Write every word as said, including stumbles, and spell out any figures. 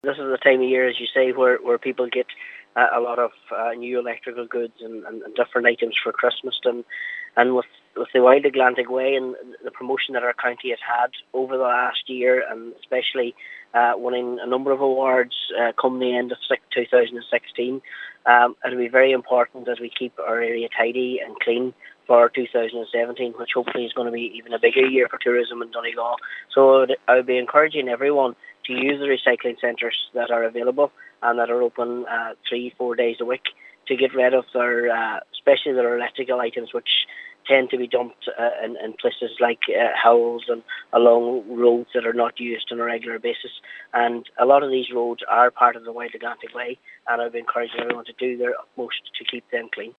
This is the time of year, as you say, where, where people get uh, a lot of uh, new electrical goods and, and, and different items for Christmas. And, and with, with the Wild Atlantic Way and the promotion that our county has had over the last year, and especially uh, winning a number of awards uh, come the end of two thousand sixteen, um, it'll be very important as we keep our area tidy and clean for two thousand seventeen, which hopefully is going to be even a bigger year for tourism in Donegal. So I would be encouraging everyone to use the recycling centres that are available and that are open uh, three, four days a week to get rid of their, uh, especially their electrical items, which tend to be dumped uh, in, in places like uh, hills and along roads that are not used on a regular basis. And a lot of these roads are part of the Wild Atlantic Way, and I would encourage everyone to do their utmost to keep them clean.